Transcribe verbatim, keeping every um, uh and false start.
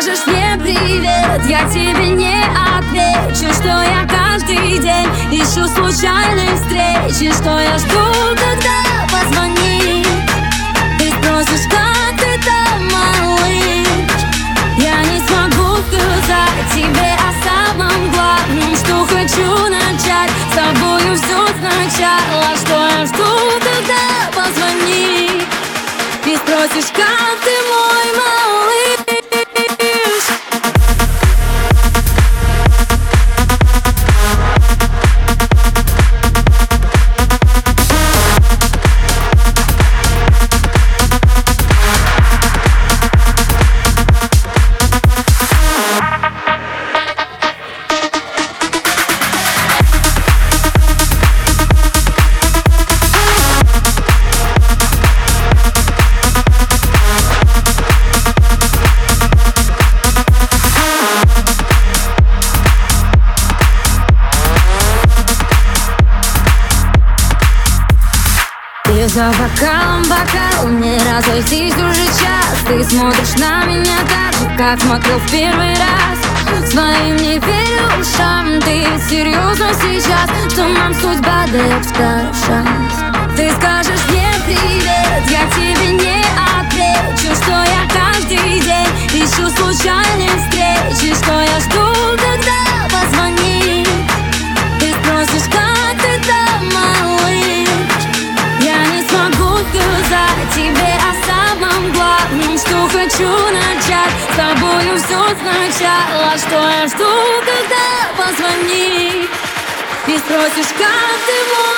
скажешь мне привет, я тебе не отвечу, что я каждый день ищу случайной встречи, что я жду, когда позвонишь. Ты спросишь, как ты там, малыш. Я не смогу сказать тебе о самом главном, что хочу начать с тобою все сначала, что я жду, когда позвонишь. Ты спросишь, как ты, мой малыш. Ты за бокалом, бокалом, не разойтись уже час. Ты смотришь на меня так же, как смотрел в первый раз. Своим не верю ушам, ты серьезно сейчас, что нам судьба дает второй шанс. Ты скажешь мне привет, я тебе не отвечу, что я каждый день ищу случайной встречи, что я жду, когда позвонишь. Ты спросишь, как ты там, малыш. Я не смогу сказать тебе о самом главном, что хочу начать с тобою все сначала, что я жду, когда позвонишь. И спросишь, как ты мой.